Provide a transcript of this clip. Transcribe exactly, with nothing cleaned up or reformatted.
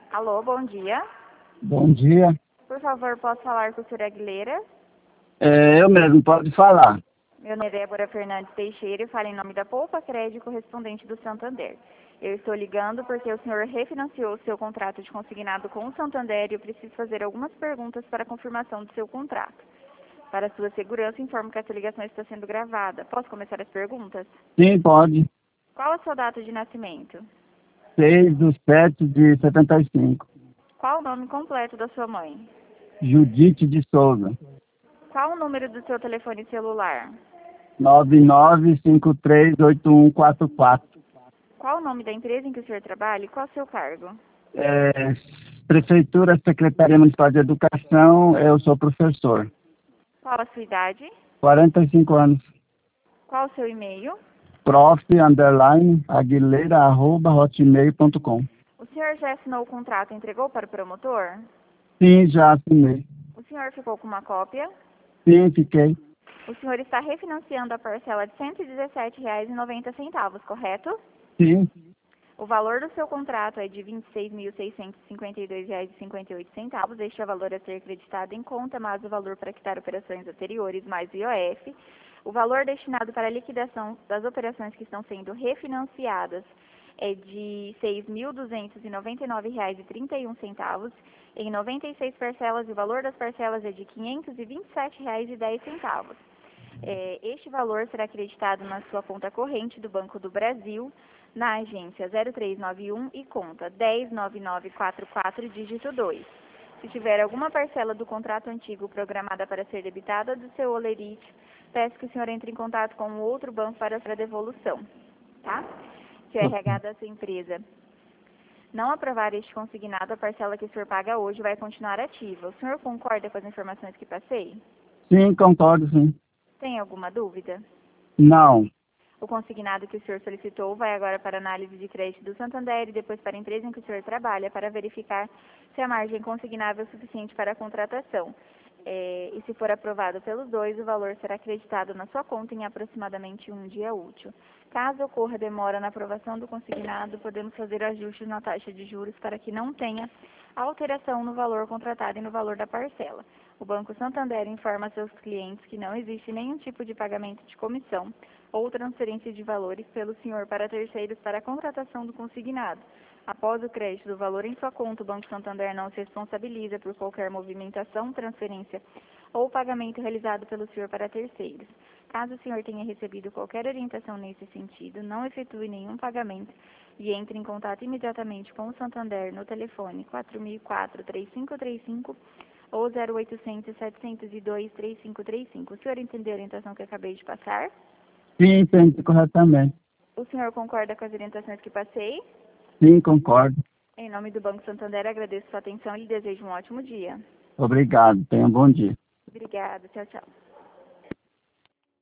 Alô, bom dia. Bom dia. Por favor, posso falar com o senhor Aguilera? É, eu mesmo, pode falar. Meu nome é Débora Fernandes Teixeira e falo em nome da Poupa Crédito correspondente do Santander. Eu estou ligando porque o senhor refinanciou o seu contrato de consignado com o Santander e eu preciso fazer algumas perguntas para a confirmação do seu contrato. Para sua segurança, informo que essa ligação está sendo gravada. Posso começar as perguntas? Sim, pode. Qual a sua data de nascimento? seis de sete de setenta e cinco. Qual o nome completo da sua mãe? Judite de Souza. Qual o número do seu telefone celular? nove nove cinco três oito um quatro quatro. Qual o nome da empresa em que o senhor trabalha e qual o seu cargo? É, Prefeitura, Secretaria Municipal de Educação, eu sou professor. Qual a sua idade? quarenta e cinco anos. Qual o seu e-mail? Prof, underline, aguilera, arroba, hotmail ponto com. O senhor já assinou o contrato e entregou para o promotor? Sim, já assinei. O senhor ficou com uma cópia? Sim, fiquei. O senhor está refinanciando a parcela de cento e dezessete reais e noventa centavos, correto? Sim, O valor do seu contrato é de vinte e seis mil seiscentos e cinquenta e dois reais e cinquenta e oito centavos. Este é o valor a ser acreditado em conta, mais o valor para quitar operações anteriores, mais o I O F. O valor destinado para a liquidação das operações que estão sendo refinanciadas é de seis mil duzentos e noventa e nove reais e trinta e um centavos. Em noventa e seis parcelas, e o valor das parcelas é de quinhentos e vinte e sete reais e dez centavos. É, este valor será acreditado na sua conta corrente do Banco do Brasil, na agência zero três nove um e conta dez nove nove quatro quatro, dígito dois. Se tiver alguma parcela do contrato antigo programada para ser debitada do seu holerite, peço que o senhor entre em contato com o outro banco para a devolução, tá? Se o R H da sua empresa não aprovar este consignado, a parcela que o senhor paga hoje vai continuar ativa. O senhor concorda com as informações que passei? sim, concordo, sim. Tem alguma dúvida? Não. O consignado que o senhor solicitou vai agora para análise de crédito do Santander e depois para a empresa em que o senhor trabalha para verificar se a margem consignável é suficiente para a contratação. É, e se for aprovado pelos dois, o valor será acreditado na sua conta em aproximadamente um dia útil. Caso ocorra demora na aprovação do consignado, podemos fazer ajustes na taxa de juros para que não tenha alteração no valor contratado e no valor da parcela. O Banco Santander informa seus clientes que não existe nenhum tipo de pagamento de comissão ou transferência de valores pelo senhor para terceiros para a contratação do consignado. Após o crédito do valor em sua conta, o Banco Santander não se responsabiliza por qualquer movimentação, transferência ou pagamento realizado pelo senhor para terceiros. Caso o senhor tenha recebido qualquer orientação nesse sentido, não efetue nenhum pagamento e entre em contato imediatamente com o Santander no telefone quatro mil e quatro, três cinco três cinco ou zero oitocentos, setecentos e dois, três cinco três cinco. O senhor entendeu a orientação que acabei de passar? Sim, entendi corretamente. O senhor concorda com as orientações que passei? Sim, concordo. Em nome do Banco Santander, agradeço sua atenção e lhe desejo um ótimo dia. Obrigado. Tenha um bom dia. Obrigada. Tchau, tchau.